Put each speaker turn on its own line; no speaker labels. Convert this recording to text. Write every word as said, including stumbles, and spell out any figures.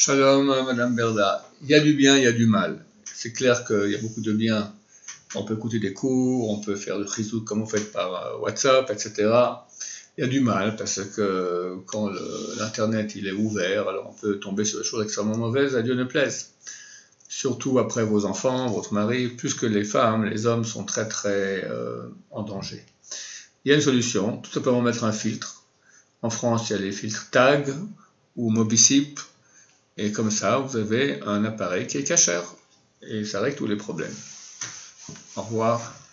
Shalom, Madame Berda. Il y a du bien, il y a du mal. C'est clair qu'il y a beaucoup de bien. On peut écouter des cours, on peut faire le chizouk comme vous faites par WhatsApp, et cetera. Il y a du mal parce que quand l'internet il est ouvert, alors on peut tomber sur des choses extrêmement mauvaises, à Dieu ne plaise. Surtout après vos enfants, votre mari, plus que les femmes, les hommes sont très très euh, en danger. Il y a une solution, tout simplement mettre un filtre. En France, il y a les filtres Tag ou Mobicip, et comme ça, vous avez un appareil qui est cachère, et ça règle tous les problèmes. Au revoir.